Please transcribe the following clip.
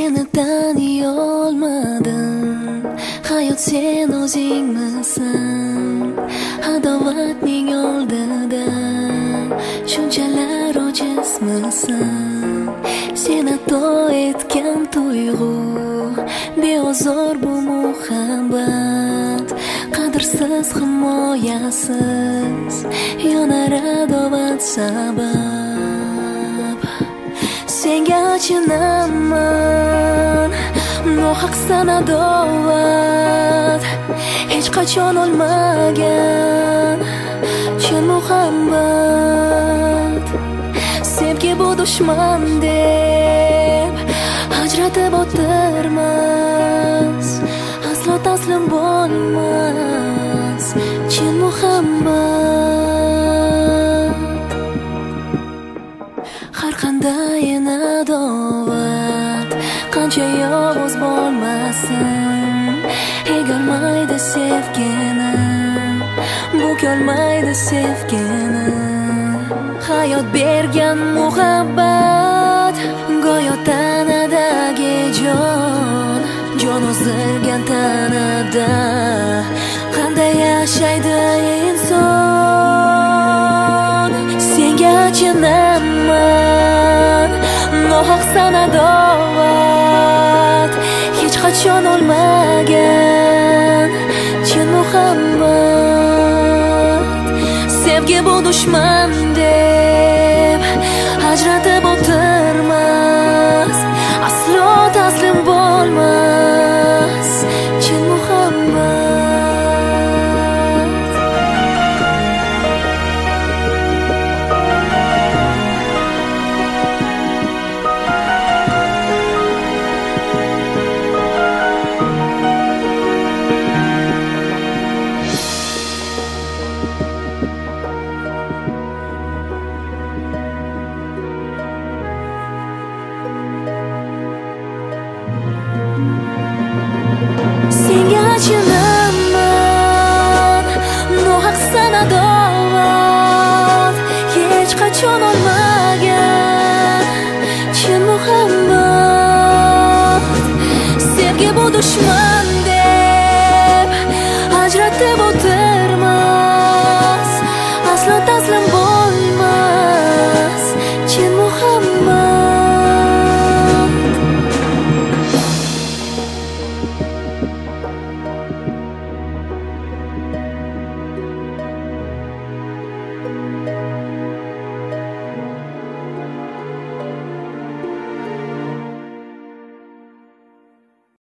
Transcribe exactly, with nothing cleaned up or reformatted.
Seni taniy olmadim, hayot sen o'zingmisan. Adovatning oldida shunchalar ojizmisan. Sen ato etgan tuyg'u, beozor bu muhabbat, qadrsiz himoyasiz yonar adovat sabab. Senga achinaman, nohaqsan adovat, hech qachon olmagan chin muhabbat. Sevgi bu dushman deb ajratib o'tirmas, aslo taslim bo'lmas chin muhabbat. Har qanday adovat qancha yolg'iz bo'lmasin, egolmaydi sevgini, bukolmaydi sevgini. Hayot bergan muhabbat go'yo tanadagi jon, jon o'zilgan tanada qanday yashaydi inson. Senga achinaman, nohaqsan adovat, hech qachon olmagan chin muhabbat. Sevgi bu dushman deb ajratib o'tirmas, aslo taslim bo'lmas chin muhabbat. Senga achinaman, nohaqsan adovat, hech qachon olmagan chin muhabbat. Sevgi bu dushman deb ajratib o'tir